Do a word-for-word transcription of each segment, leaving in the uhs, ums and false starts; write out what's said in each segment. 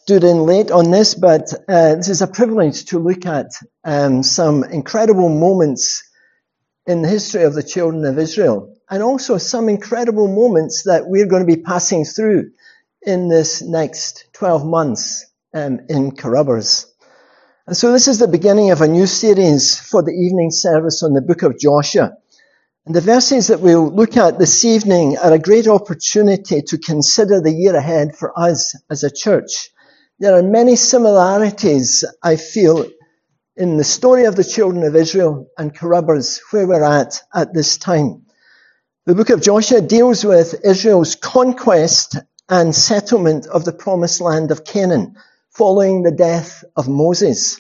stood in late on this, but uh, this is a privilege to look at um, some incredible moments in the history of the children of Israel, and also some incredible moments that we're going to be passing through in this next twelve months um, in Carubbers. And so this is the beginning of a new series for the evening service on the book of Joshua. And the verses that we'll look at this evening are a great opportunity to consider the year ahead for us as a church. There are many similarities, I feel, in the story of the children of Israel and Carubbers, where we're at at this time. The book of Joshua deals with Israel's conquest and settlement of the promised land of Canaan, following the death of Moses.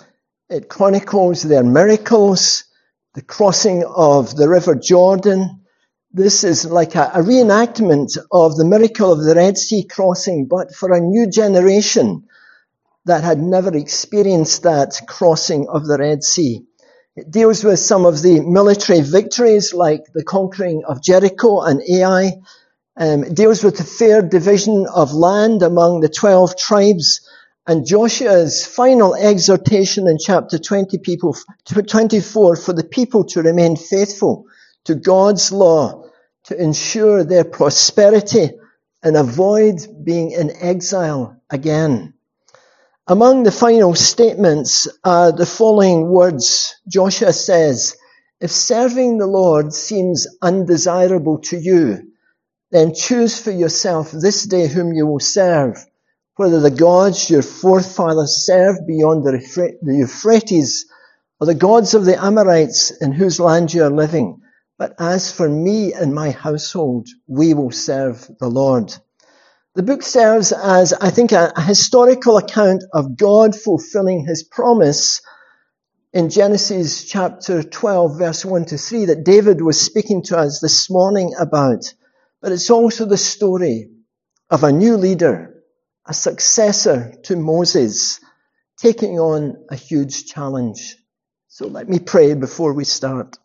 It chronicles their miracles, the crossing of the River Jordan. This is like a, a reenactment of the miracle of the Red Sea crossing, but for a new generation that had never experienced that crossing of the Red Sea. It deals with some of the military victories, like the conquering of Jericho and Ai. Um, it deals with the fair division of land among the twelve tribes. And Joshua's final exhortation in chapter twenty people, twenty-four for the people to remain faithful to God's law, to ensure their prosperity and avoid being in exile again. Among the final statements are the following words. Joshua says, "If serving the Lord seems undesirable to you, then choose for yourself this day whom you will serve, whether the gods your forefathers served beyond the Euphrates, or the gods of the Amorites in whose land you are living. But as for me and my household, we will serve the Lord." The book serves as, I think, a, a historical account of God fulfilling his promise in Genesis chapter twelve, verse one to three, that David was speaking to us this morning about. But it's also the story of a new leader, a successor to Moses, taking on a huge challenge. So let me pray before we start.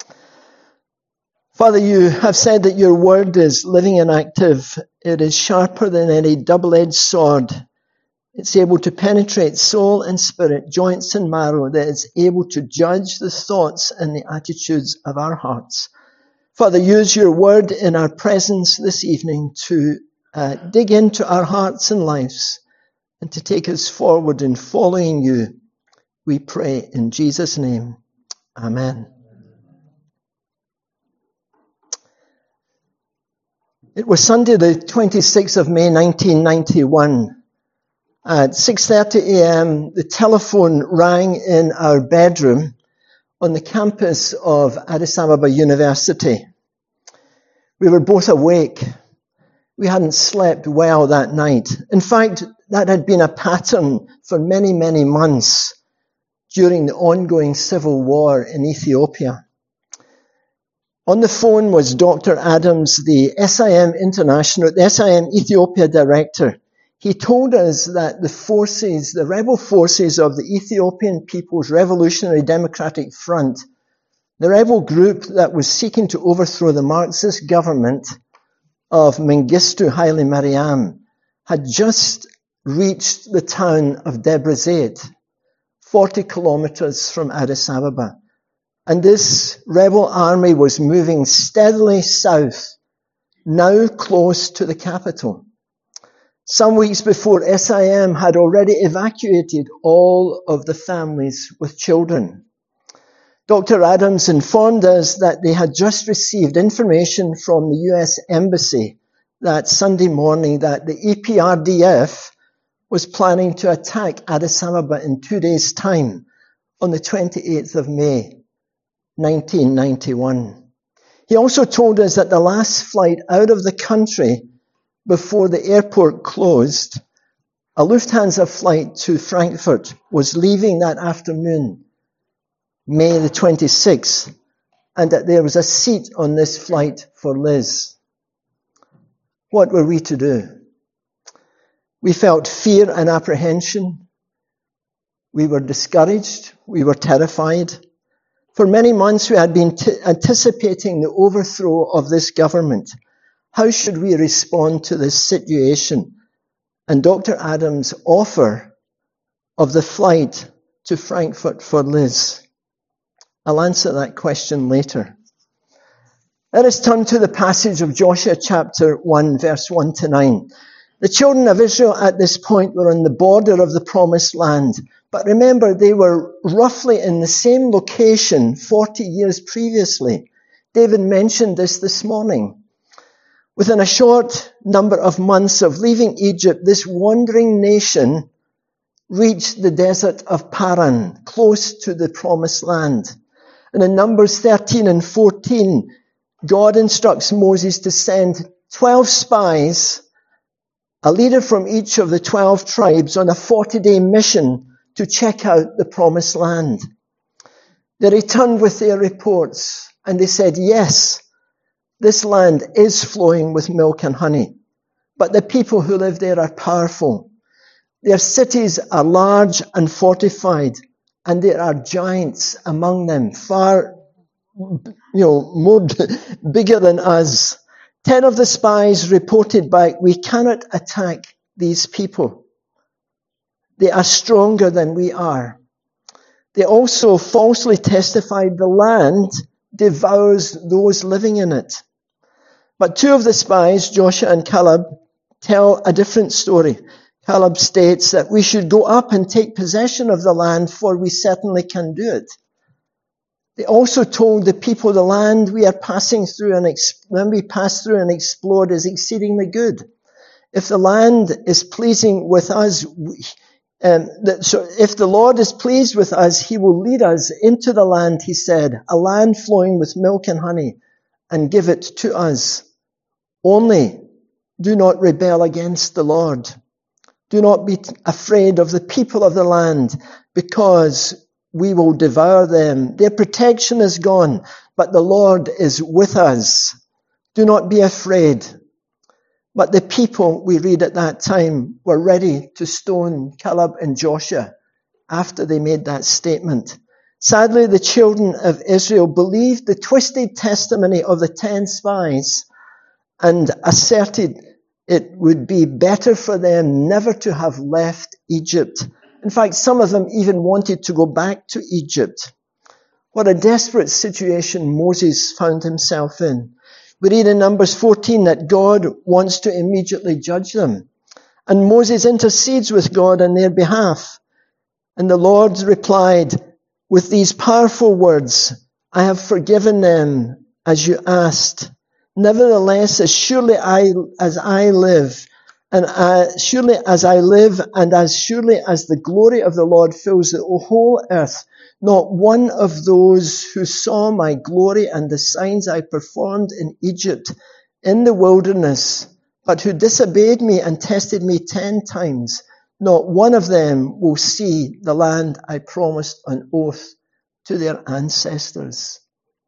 Father, you have said that your word is living and active. It is sharper than any double-edged sword. It's able to penetrate soul and spirit, joints and marrow, that is able to judge the thoughts and the attitudes of our hearts. Father, use your word in our presence this evening to Uh, dig into our hearts and lives and to take us forward in following you. We pray in Jesus' name. Amen. It was Sunday the twenty-sixth of May nineteen ninety-one. At six thirty a.m. the telephone rang in our bedroom on the campus of Addis Ababa University. We were both awake. We hadn't slept well that night. In fact, that had been a pattern for many, many months during the ongoing civil war in Ethiopia. On the phone was Doctor Adams, the S I M International, the S I M Ethiopia director. He told us that the forces, the rebel forces of the Ethiopian People's Revolutionary Democratic Front, the rebel group that was seeking to overthrow the Marxist government of Mengistu Haile Mariam, had just reached the town of Debre Zeit, forty kilometers from Addis Ababa. And this rebel army was moving steadily south, now close to the capital. Some weeks before, S I M had already evacuated all of the families with children. Doctor Adams informed us that they had just received information from the U S Embassy that Sunday morning that the E P R D F was planning to attack Addis Ababa in two days' time on the twenty-eighth of May, nineteen ninety-one. He also told us that the last flight out of the country before the airport closed, a Lufthansa flight to Frankfurt, was leaving that afternoon, May the twenty-sixth, and that there was a seat on this flight for Liz. What were we to do? We felt fear and apprehension. We were discouraged. We were terrified. For many months we had been t- anticipating the overthrow of this government. How should we respond to this situation? and Doctor Adams' offer of the flight to Frankfurt for Liz? I'll answer that question later. Let us turn to the passage of Joshua chapter one, verse one to nine. The children of Israel at this point were on the border of the promised land. But remember, they were roughly in the same location forty years previously. David mentioned this this morning. Within a short number of months of leaving Egypt, this wandering nation reached the desert of Paran, close to the promised land. And in Numbers thirteen and fourteen, God instructs Moses to send twelve spies, a leader from each of the twelve tribes, on a forty-day mission to check out the promised land. They returned with their reports, and they said, yes, this land is flowing with milk and honey, but the people who live there are powerful. Their cities are large and fortified, and there are giants among them, far, you know, more bigger than us. Ten of the spies reported back, we cannot attack these people. They are stronger than we are. They also falsely testified the land devours those living in it. But two of the spies, Joshua and Caleb, tell a different story. Caleb states that we should go up and take possession of the land, for we certainly can do it. They also told the people the land we are passing through and ex- when we pass through and explore is exceedingly good. If the land is pleasing with us, we, um, that, so if the Lord is pleased with us, he will lead us into the land, he said, a land flowing with milk and honey, and give it to us. Only do not rebel against the Lord. Do not be afraid of the people of the land, because we will devour them. Their protection is gone, but the Lord is with us. Do not be afraid. But the people, we read at that time, were ready to stone Caleb and Joshua after they made that statement. Sadly, the children of Israel believed the twisted testimony of the ten spies and asserted it would be better for them never to have left Egypt. In fact, some of them even wanted to go back to Egypt. What a desperate situation Moses found himself in. We read in Numbers fourteen that God wants to immediately judge them. And Moses intercedes with God on their behalf. And the Lord replied with these powerful words, I have forgiven them as you asked. Nevertheless, as surely I, as I live, and as surely as I live, and as surely as the glory of the Lord fills the whole earth, not one of those who saw my glory and the signs I performed in Egypt, in the wilderness, but who disobeyed me and tested me ten times, not one of them will see the land I promised on oath to their ancestors.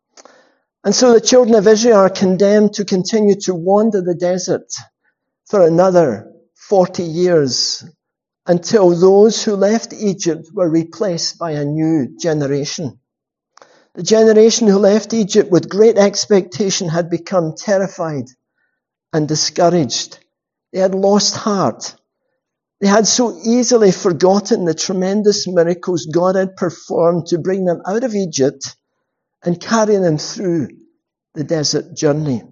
And so the children of Israel are condemned to continue to wander the desert for another forty years until those who left Egypt were replaced by a new generation. The generation who left Egypt with great expectation had become terrified and discouraged. They had lost heart. They had so easily forgotten the tremendous miracles God had performed to bring them out of Egypt and carry them through the desert journey.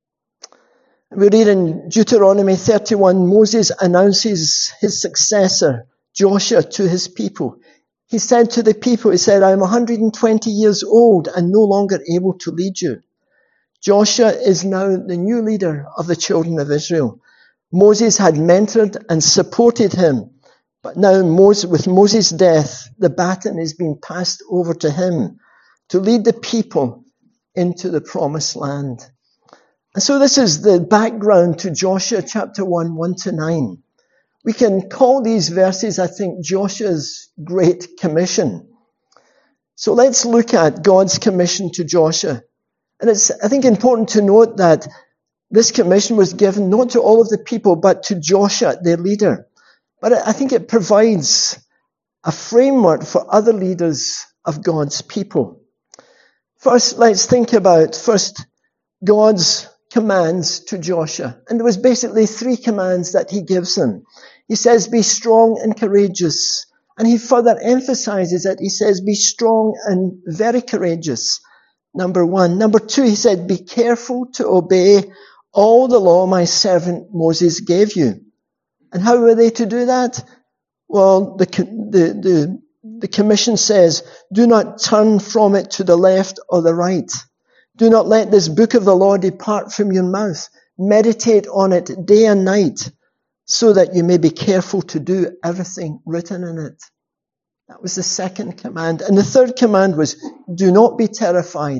We read in Deuteronomy thirty-one, Moses announces his successor, Joshua, to his people. He said to the people, he said, I am one hundred twenty years old and no longer able to lead you. Joshua is now the new leader of the children of Israel. Moses had mentored and supported him, but now with Moses' death, the baton is being passed over to him to lead the people into the promised land. And so this is the background to Joshua chapter one, one to nine. We can call these verses, I think, Joshua's Great Commission. So let's look at God's commission to Joshua. And it's, I think, important to note that this commission was given not to all of the people, but to Joshua, their leader. But I think it provides a framework for other leaders of God's people. First, let's think about, first, God's commands to Joshua. And there was basically three commands that he gives them. He says, be strong and courageous. And he further emphasizes it. He says, be strong and very courageous. Number one. Number two, he said, be careful to obey all the law my servant Moses gave you. And how were they to do that? Well, the, the, the, the commission says, do not turn from it to the left or the right. Do not let this book of the law depart from your mouth. Meditate on it day and night, so that you may be careful to do everything written in it. That was the second command. And the third command was, do not be terrified.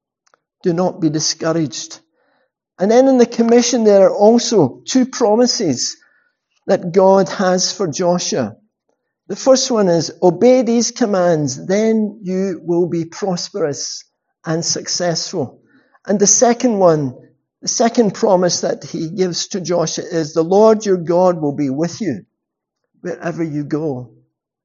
Do not be discouraged. And then in the commission there are also two promises that God has for Joshua. The first one is, obey these commands, then you will be prosperous and successful. And the second one, the second promise that he gives to Joshua is, the Lord your God will be with you wherever you go.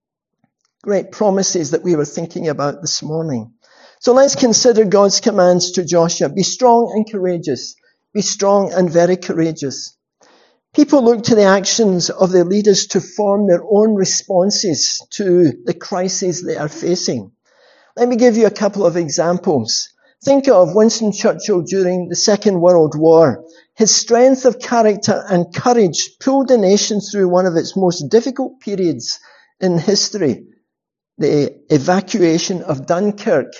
Great promises that we were thinking about this morning. So let's consider God's commands to Joshua. Be strong and courageous. Be strong and very courageous. People look to the actions of their leaders to form their own responses to the crises they are facing. Let me give you a couple of examples. Think of Winston Churchill during the Second World War. His strength of character and courage pulled the nation through one of its most difficult periods in history, the evacuation of Dunkirk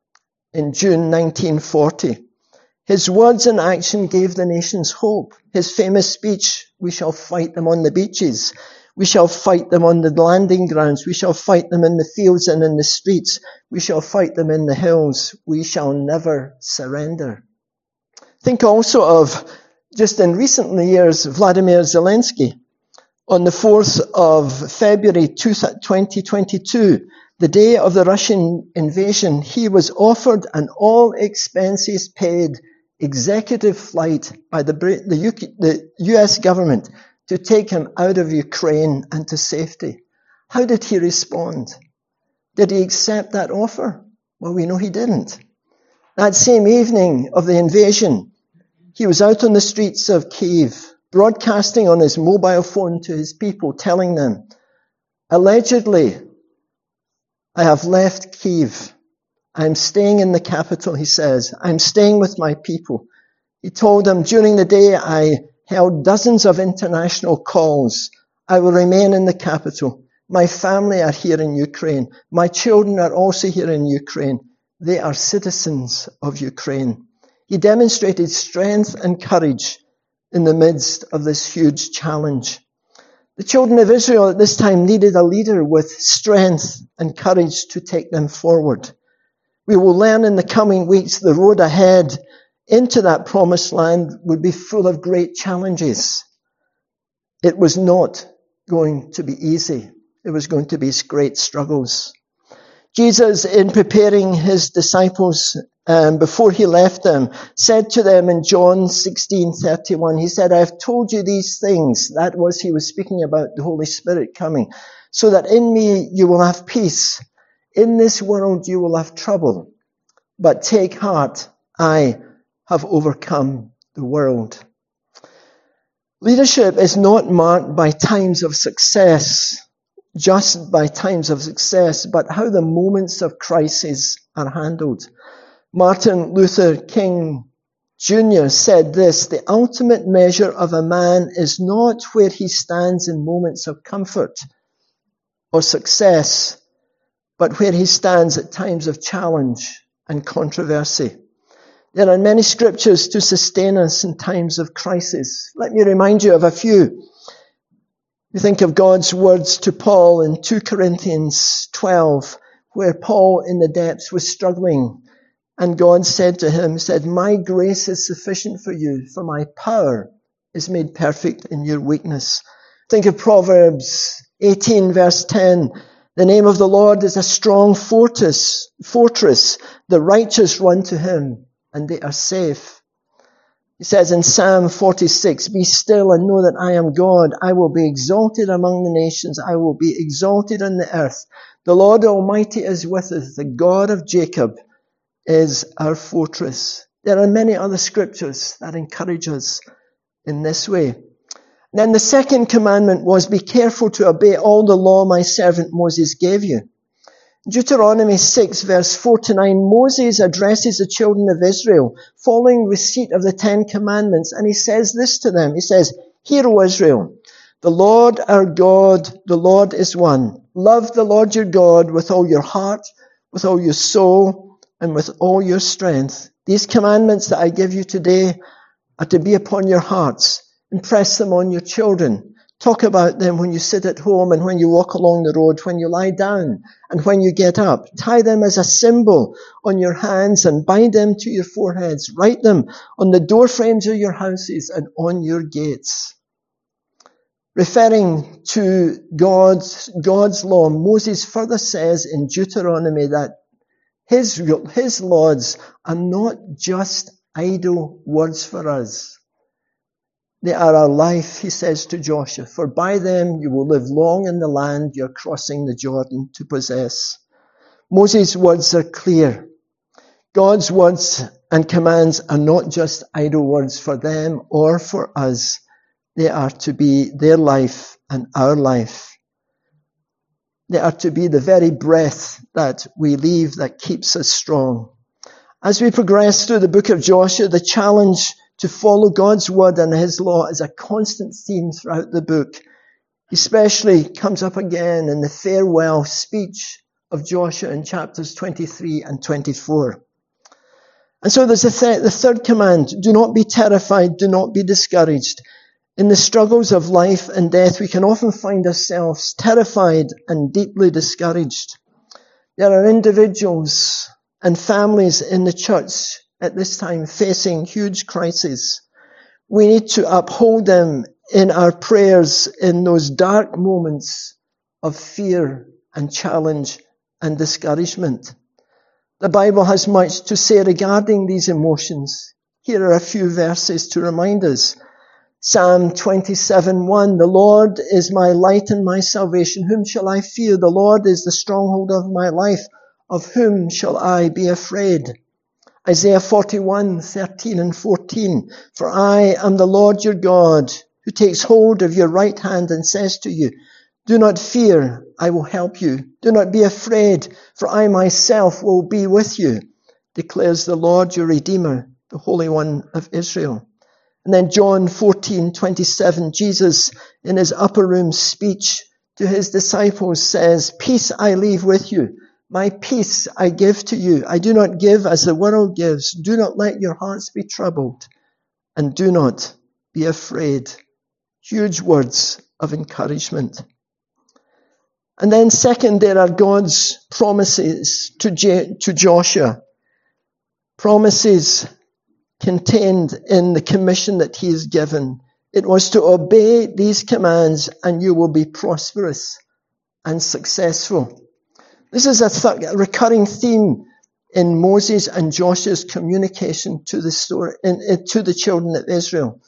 in June nineteen forty. His words and action gave the nations hope. His famous speech, we shall fight them on the beaches. We shall fight them on the landing grounds. We shall fight them in the fields and in the streets. We shall fight them in the hills. We shall never surrender. Think also of, just in recent years, Vladimir Zelensky. On the fourth of February twenty twenty-two, the day of the Russian invasion, he was offered an all expenses paid executive flight by the, the, U K, the U S government to take him out of Ukraine and to safety. How did he respond? Did he accept that offer? Well, we know he didn't. That same evening of the invasion, he was out on the streets of Kyiv, broadcasting on his mobile phone to his people, telling them, allegedly, I have left Kyiv. I'm staying in the capital, he says. I'm staying with my people. He told them, during the day, I held dozens of international calls. I will remain in the capital. My family are here in Ukraine. My children are also here in Ukraine. They are citizens of Ukraine. He demonstrated strength and courage in the midst of this huge challenge. The children of Israel at this time needed a leader with strength and courage to take them forward. We will learn in the coming weeks the road ahead into that promised land would be full of great challenges. It was not going to be easy. It was going to be great struggles. Jesus, in preparing his disciples um, before he left them, said to them in John sixteen thirty-one, he said, I have told you these things. That was, he was speaking about the Holy Spirit coming, so that in me you will have peace. In this world you will have trouble, but take heart, I have overcome the world. Leadership is not marked by times of success, just by times of success, but how the moments of crisis are handled. Martin Luther King Junior said this, the ultimate measure of a man is not where he stands in moments of comfort or success, but where he stands at times of challenge and controversy. There are many scriptures to sustain us in times of crisis. Let me remind you of a few. You think of God's words to Paul in two Corinthians twelve, where Paul in the depths was struggling, and God said to him, said, my grace is sufficient for you, for my power is made perfect in your weakness. Think of Proverbs eighteen verse ten. The name of the Lord is a strong fortress, fortress. The righteous run to him and they are safe. He says in Psalm forty-six, be still and know that I am God. I will be exalted among the nations. I will be exalted on the earth. The Lord Almighty is with us. The God of Jacob is our fortress. There are many other scriptures that encourage us in this way. Then the second commandment was, be careful to obey all the law my servant Moses gave you. Deuteronomy six verse four to nine, Moses addresses the children of Israel following receipt of the Ten Commandments, and he says this to them. He says, hear, O Israel, the Lord our God, the Lord is one. Love the Lord your God with all your heart, with all your soul, and with all your strength. These commandments that I give you today are to be upon your hearts. Impress them on your children. Talk about them when you sit at home and when you walk along the road, when you lie down and when you get up. Tie them as a symbol on your hands and bind them to your foreheads. Write them on the door frames of your houses and on your gates. Referring to God's, God's law, Moses further says in Deuteronomy that his, his laws are not just idle words for us. They are our life, he says to Joshua, for by them you will live long in the land you're crossing the Jordan to possess. Moses' words are clear. God's words and commands are not just idle words for them or for us. They are to be their life and our life. They are to be the very breath that we leave that keeps us strong. As we progress through the book of Joshua, the challenge to follow God's word and his law is a constant theme throughout the book. Especially comes up again in the farewell speech of Joshua in chapters twenty-three and twenty-four. And so there's a th- the third command, do not be terrified, do not be discouraged. In the struggles of life and death, we can often find ourselves terrified and deeply discouraged. There are individuals and families in the church at this time facing huge crises. We need to uphold them in our prayers in those dark moments of fear and challenge and discouragement. The Bible has much to say regarding these emotions. Here are a few verses to remind us. Psalm twenty-seven one, the Lord is my light and my salvation. Whom shall I fear? The Lord is the stronghold of my life. Of whom shall I be afraid? Isaiah forty-one thirteen and fourteen, for I am the Lord your God, who takes hold of your right hand and says to you, do not fear, I will help you. Do not be afraid, for I myself will be with you, declares the Lord your Redeemer, the Holy One of Israel. And then John fourteen twenty-seven, Jesus in his upper room speech to his disciples says, peace I leave with you. My peace I give to you. I do not give as the world gives. Do not let your hearts be troubled. And do not be afraid. Huge words of encouragement. And then second, there are God's promises to, J- to Joshua. Promises contained in the commission that he is given. It was to obey these commands and you will be prosperous and successful. This is a, th- a recurring theme in Moses and Joshua's communication to the story, in, in, to the children of Israel.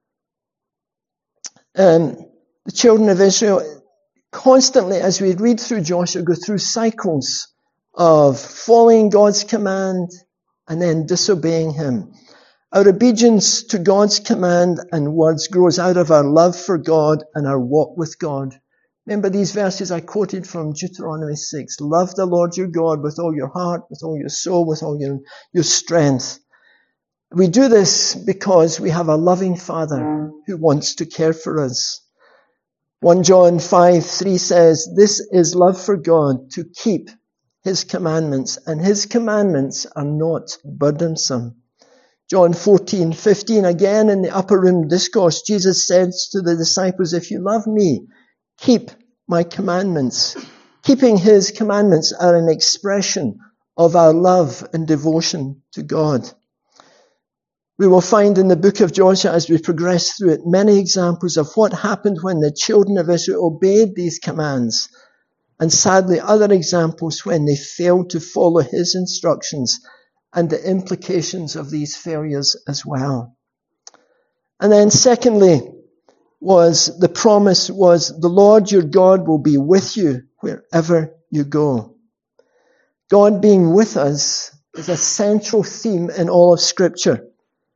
Um, the children of Israel constantly, as we read through Joshua, go through cycles of following God's command and then disobeying him. Our obedience to God's command and words grows out of our love for God and our walk with God. Remember these verses I quoted from Deuteronomy six. Love the Lord your God with all your heart, with all your soul, with all your, your strength. We do this because we have a loving Father who wants to care for us. First John five three says, this is love for God, to keep his commandments, and his commandments are not burdensome. John fourteen fifteen, again in the upper room discourse, Jesus says to the disciples, if you love me, keep my commandments. Keeping his commandments are an expression of our love and devotion to God. We will find in the book of Joshua, as we progress through it, many examples of what happened when the children of Israel obeyed these commands, and sadly other examples when they failed to follow his instructions and the implications of these failures as well. And then secondly, was the promise was the Lord your God will be with you wherever you go. God being with us is a central theme in all of Scripture.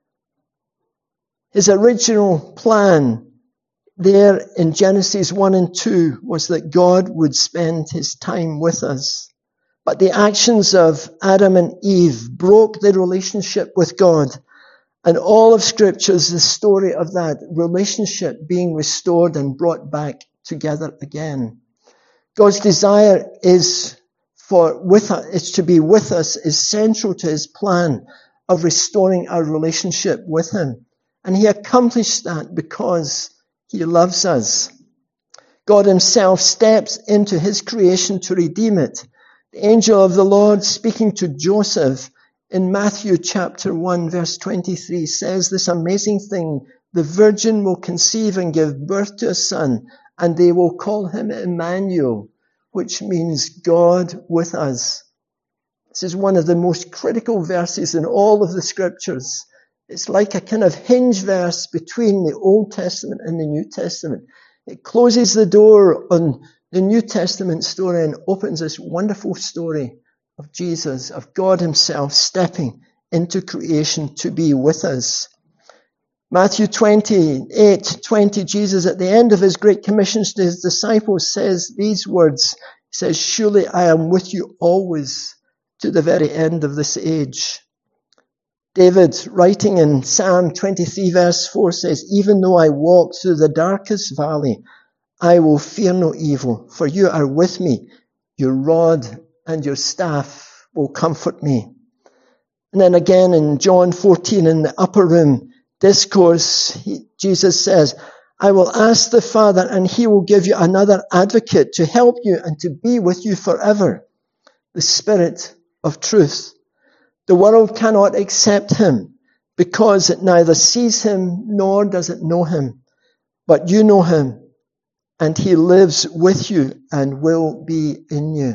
His original plan there in Genesis one and two was that God would spend his time with us. But the actions of Adam and Eve broke the relationship with God. And all of Scripture is the story of that relationship being restored and brought back together again. God's desire is for with us, is to be with us, is central to his plan of restoring our relationship with him. And he accomplished that because he loves us. God himself steps into his creation to redeem it. The angel of the Lord speaking to Joseph in Matthew chapter one verse twenty-three says this amazing thing: the virgin will conceive and give birth to a son, and they will call him Emmanuel, which means God with us. This is one of the most critical verses in all of the Scriptures. It's like a kind of hinge verse between the Old Testament and the New Testament. It closes the door on the New Testament story and opens this wonderful story of Jesus, of God himself stepping into creation to be with us. Matthew twenty-eight twenty, Jesus at the end of his great commission to his disciples says these words. He says, "Surely I am with you always to the very end of this age." David, writing in Psalm twenty-three verse four, says, "Even though I walk through the darkest valley, I will fear no evil, for you are with me. Your rod and your staff will comfort me." And then again in John fourteen, in the upper room discourse, he, Jesus says, "I will ask the Father, and he will give you another advocate to help you and to be with you forever, the Spirit of truth. The world cannot accept him because it neither sees him nor does it know him. But you know him, and he lives with you and will be in you."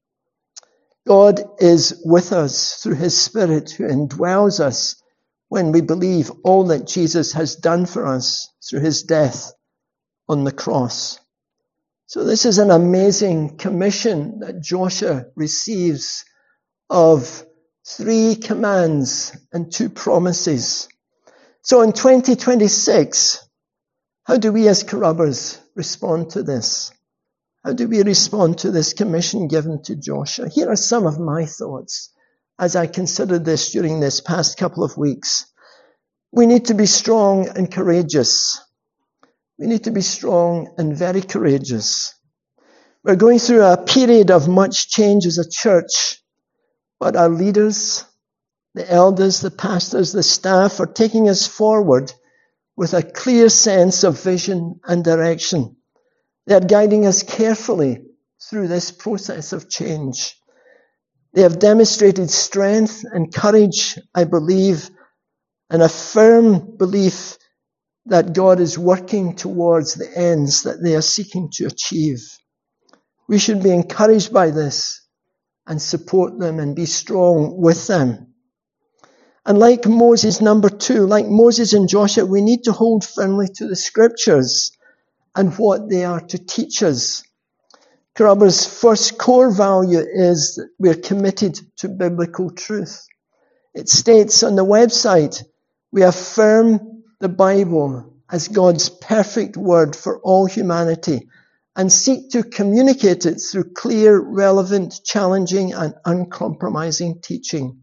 God is with us through his Spirit who indwells us when we believe all that Jesus has done for us through his death on the cross. So this is an amazing commission that Joshua receives of three commands and two promises. So in twenty twenty-six, how do we as Carrubbers respond to this? How do we respond to this commission given to Joshua? Here are some of my thoughts as I considered this during this past couple of weeks. We need to be strong and courageous. We need to be strong and very courageous. We're going through a period of much change as a church, but our leaders, the elders, the pastors, the staff are taking us forward with a clear sense of vision and direction. They are guiding us carefully through this process of change. They have demonstrated strength and courage, I believe, and a firm belief that God is working towards the ends that they are seeking to achieve. We should be encouraged by this and support them and be strong with them. And like Moses, number two, like Moses and Joshua, we need to hold firmly to the Scriptures and what they are to teach us. Carrubbers' first core value is that we're committed to biblical truth. It states on the website, we affirm the Bible as God's perfect word for all humanity and seek to communicate it through clear, relevant, challenging, and uncompromising teaching.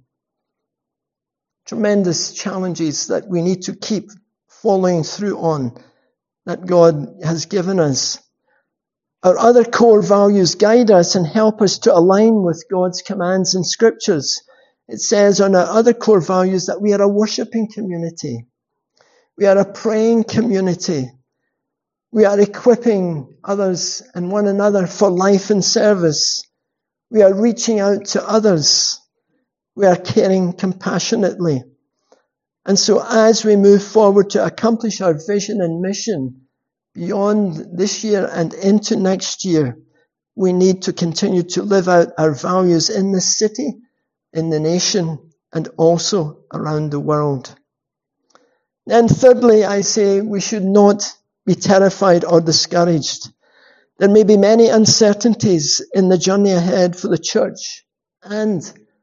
Tremendous challenges that we need to keep following through on that God has given us. Our other core values guide us and help us to align with God's commands and scriptures. It says on our other core values that we are a worshiping community. We are a praying community. We are equipping others and one another for life and service. We are reaching out to others. We are caring compassionately. And so as we move forward to accomplish our vision and mission beyond this year and into next year, we need to continue to live out our values in the city, in the nation, and also around the world. And thirdly, I say we should not be terrified or discouraged. There may be many uncertainties in the journey ahead for the church and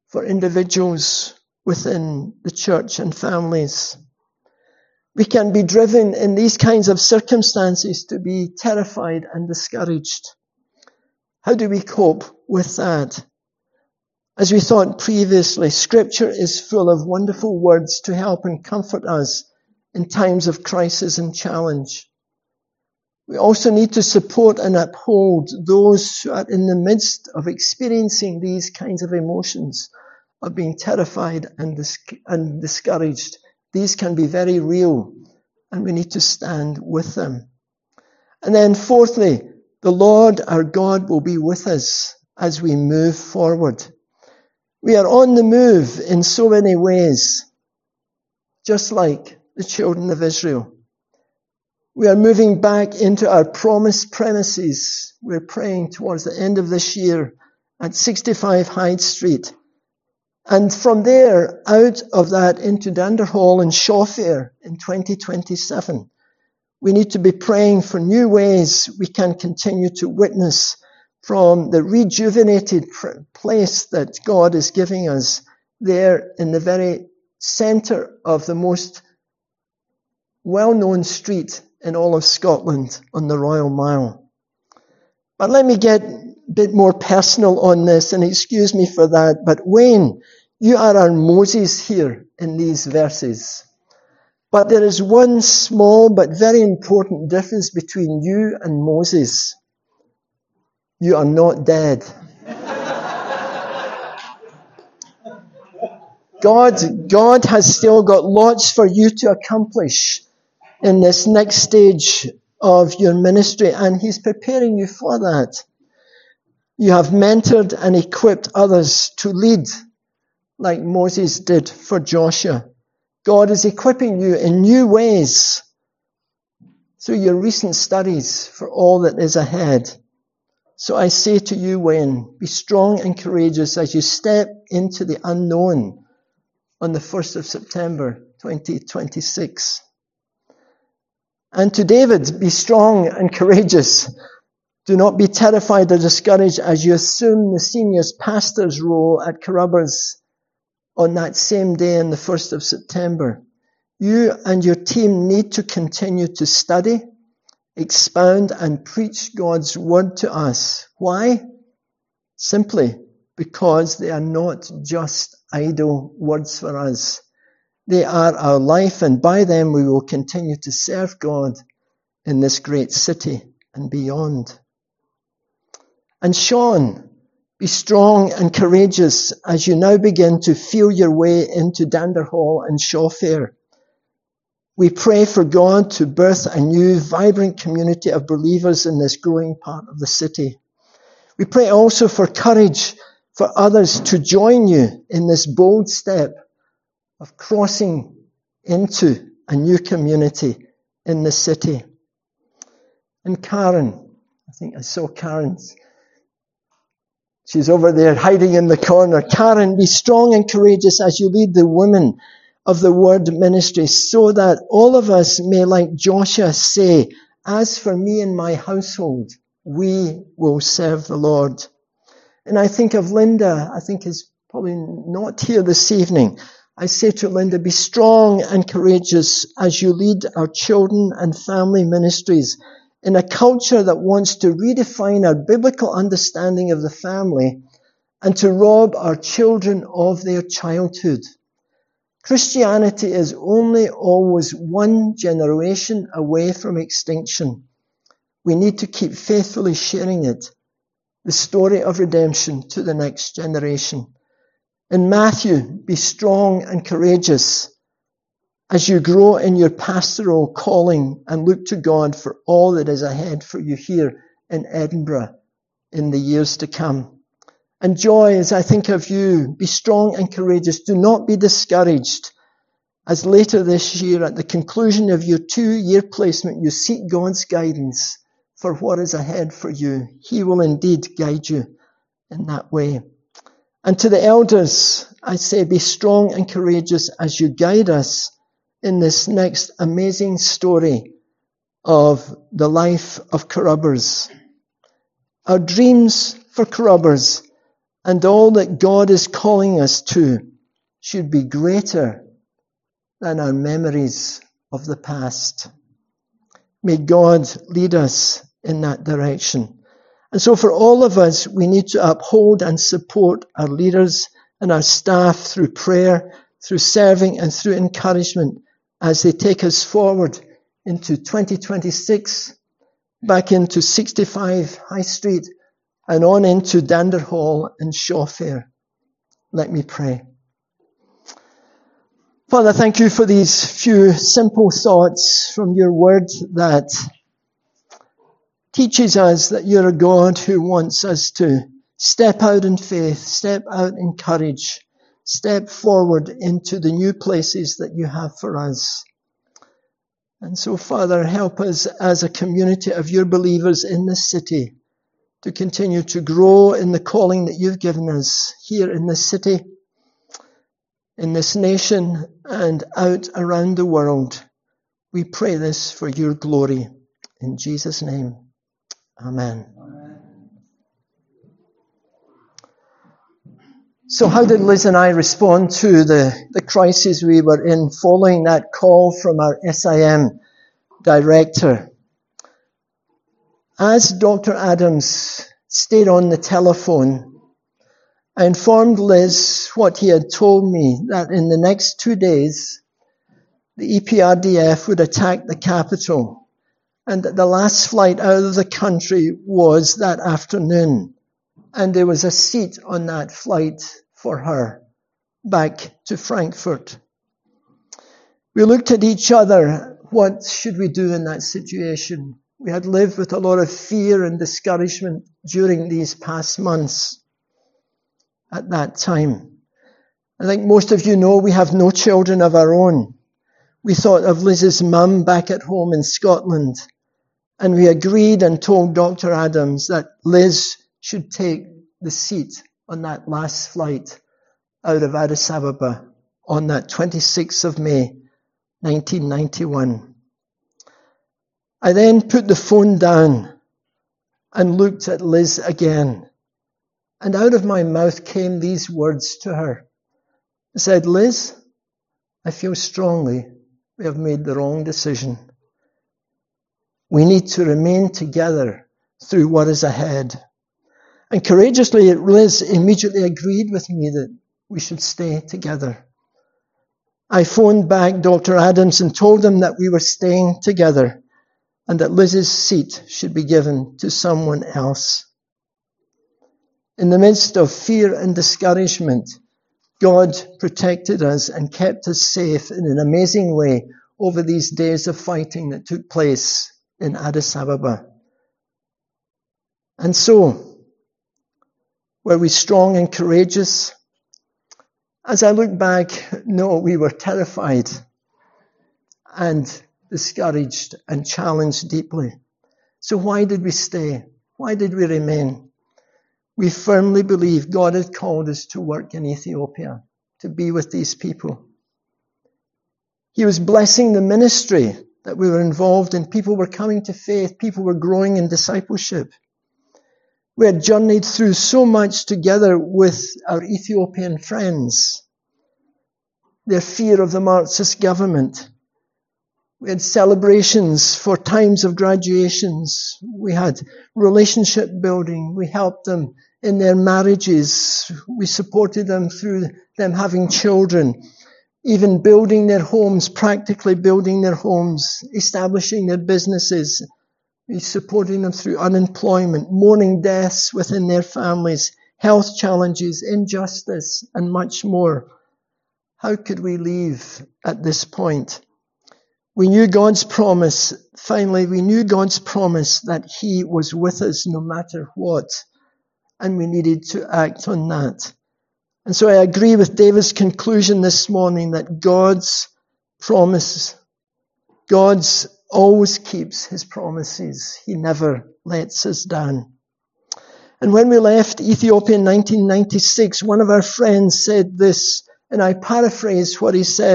for individuals within the church and families. We can be driven in these kinds of circumstances to be terrified and discouraged. How do we cope with that? As we thought previously, Scripture is full of wonderful words to help and comfort us in times of crisis and challenge. We also need to support and uphold those who are in the midst of experiencing these kinds of emotions, of being terrified and, dis- and discouraged. These can be very real, and we need to stand with them. And then fourthly, the Lord our God will be with us as we move forward. We are on the move in so many ways, just like the children of Israel. We are moving back into our promised premises. We're praying towards the end of this year at sixty-five Hyde Street. And from there, out of that into Danderhall and Shawfair in twenty twenty-seven. We need to be praying for new ways we can continue to witness from the rejuvenated place that God is giving us there in the very centre of the most well-known street in all of Scotland on the Royal Mile. But let me get a bit more personal on this, and excuse me for that, but Wayne, you are our Moses here in these verses. But there is one small but very important difference between you and Moses. You are not dead. God, God has still got lots for you to accomplish in this next stage of your ministry, and He's preparing you for that. You have mentored and equipped others to lead like Moses did for Joshua. God is equipping you in new ways through your recent studies for all that is ahead. So I say to you, Wayne, be strong and courageous as you step into the unknown on the first of September twenty twenty-six. And to David, be strong and courageous. Do not be terrified or discouraged as you assume the senior pastor's role at Carrubbers on that same day on the first of September. You and your team need to continue to study, expound, and preach God's word to us. Why? Simply because they are not just idle words for us. They are our life, and by them we will continue to serve God in this great city and beyond. And Sean, be strong and courageous as you now begin to feel your way into Danderhall and Shawfair. We pray for God to birth a new, vibrant community of believers in this growing part of the city. We pray also for courage for others to join you in this bold step of crossing into a new community in the city. And Karen, I think I saw Karen. She's over there hiding in the corner. Karen, be strong and courageous as you lead the women of the Word ministry, so that all of us may, like Joshua, say, as for me and my household, we will serve the Lord. And I think of Linda, I think is probably not here this evening. I say to Linda, be strong and courageous as you lead our children and family ministries in a culture that wants to redefine our biblical understanding of the family and to rob our children of their childhood. Christianity is only always one generation away from extinction. We need to keep faithfully sharing it, the story of redemption, to the next generation. In Matthew, be strong and courageous as you grow in your pastoral calling and look to God for all that is ahead for you here in Edinburgh in the years to come. And Joy, as I think of you, be strong and courageous. Do not be discouraged as later this year, at the conclusion of your two-year placement, you seek God's guidance for what is ahead for you. He will indeed guide you in that way. And to the elders, I say, be strong and courageous as you guide us in this next amazing story of the life of Carrubbers. Our dreams for Carrubbers and all that God is calling us to should be greater than our memories of the past. May God lead us in that direction. And so for all of us, we need to uphold and support our leaders and our staff through prayer, through serving and through encouragement as they take us forward into twenty twenty-six, back into sixty-five High Street and on into Dander Hall and Shawfair. Let me pray. Father, thank you for these few simple thoughts from your word that teaches us that you're a God who wants us to step out in faith, step out in courage, step forward into the new places that you have for us. And so, Father, help us as a community of your believers in this city to continue to grow in the calling that you've given us here in this city, in this nation, and out around the world. We pray this for your glory. In Jesus' name, amen. Amen. So how did Liz and I respond to the, the crisis we were in following that call from our S I M director? As Doctor Adams stayed on the telephone, I informed Liz what he had told me, that in the next two days, the E P R D F would attack the capital, and that the last flight out of the country was that afternoon, and there was a seat on that flight for her back to Frankfurt. We looked at each other. What should we do in that situation? We had lived with a lot of fear and discouragement during these past months. At that time, I think most of you know we have no children of our own. We thought of Liz's mum back at home in Scotland, and we agreed and told Doctor Adams that Liz should take the seat on that last flight out of Addis Ababa on that twenty-sixth of May, nineteen ninety-one. I then put the phone down and looked at Liz again. And out of my mouth came these words to her. I said, Liz, I feel strongly we have made the wrong decision. We need to remain together through what is ahead. And courageously, Liz immediately agreed with me that we should stay together. I phoned back Doctor Adams and told him that we were staying together and that Liz's seat should be given to someone else. In the midst of fear and discouragement, God protected us and kept us safe in an amazing way over these days of fighting that took place in Addis Ababa. And so, were we strong and courageous? As I look back, no, we were terrified and discouraged and challenged deeply. So why did we stay? Why did we remain? We firmly believe God had called us to work in Ethiopia, to be with these people. He was blessing the ministry that we were involved in. People were coming to faith. People were growing in discipleship. We had journeyed through so much together with our Ethiopian friends. Their fear of the Marxist government. We had celebrations for times of graduations. We had relationship building. We helped them in their marriages. We supported them through them having children, even building their homes, practically building their homes, establishing their businesses. We supporting them through unemployment, mourning deaths within their families, health challenges, injustice, and much more. How could we leave at this point? We knew God's promise. Finally, we knew God's promise that He was with us no matter what. And we needed to act on that. And so I agree with David's conclusion this morning that God's promise, God's always keeps His promises. He never lets us down. And when we left Ethiopia in nineteen ninety-six, one of our friends said this, and I paraphrase what he said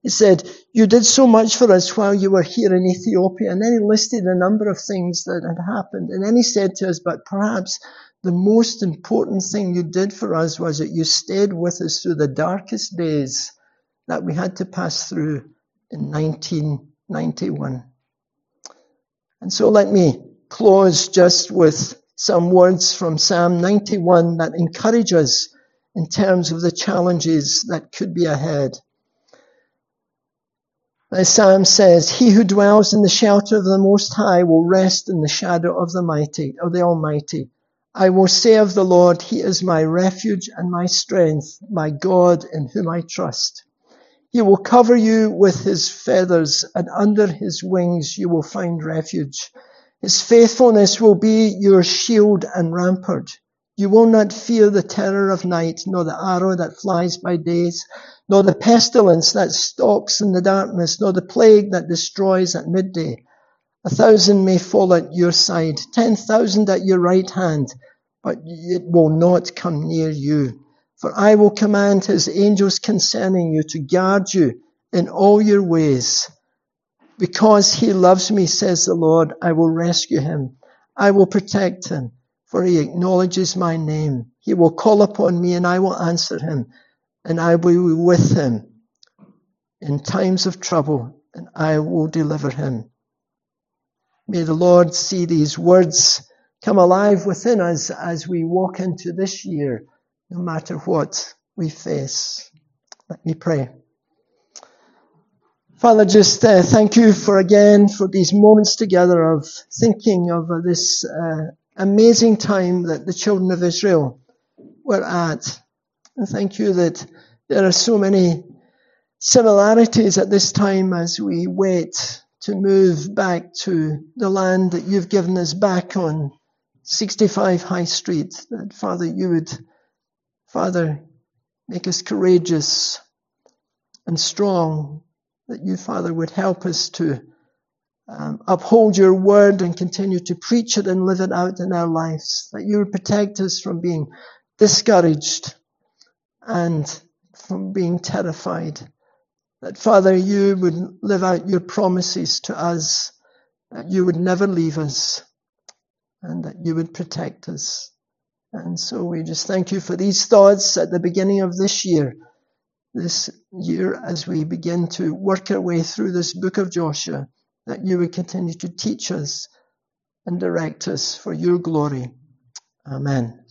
He said, you did so much for us while you were here in Ethiopia. And then he listed a number of things that had happened. And then he said to us, but perhaps the most important thing you did for us was that you stayed with us through the darkest days that we had to pass through in nineteen ninety-one. And so let me close just with some words from Psalm ninety-one that encourage us in terms of the challenges that could be ahead. The Psalm says, he who dwells in the shelter of the Most High will rest in the shadow of the mighty, of the Almighty. I will say of the Lord, he is my refuge and my strength, my God in whom I trust. He will cover you with his feathers, and under his wings you will find refuge. His faithfulness will be your shield and rampart. You will not fear the terror of night, nor the arrow that flies by days, nor the pestilence that stalks in the darkness, nor the plague that destroys at midday. A thousand may fall at your side, ten thousand at your right hand, but it will not come near you. For I will command his angels concerning you to guard you in all your ways. Because he loves me, says the Lord, I will rescue him. I will protect him, for he acknowledges my name. He will call upon me and I will answer him, and I will be with him in times of trouble, and I will deliver him. May the Lord see these words come alive within us as we walk into this year, no matter what we face. Let me pray. Father, just uh, thank you for again for these moments together of thinking of uh, this uh, amazing time that the children of Israel were at. And thank you that there are so many similarities at this time as we wait to move back to the land that you've given us back on sixty-five High Street. That, Father, you would, Father, make us courageous and strong. That you, Father, would help us to um, uphold your word and continue to preach it and live it out in our lives. That you would protect us from being discouraged and from being terrified. That, Father, you would live out your promises to us, that you would never leave us, and that you would protect us. And so we just thank you for these thoughts at the beginning of this year, this year as we begin to work our way through this book of Joshua, that you would continue to teach us and direct us for your glory. Amen.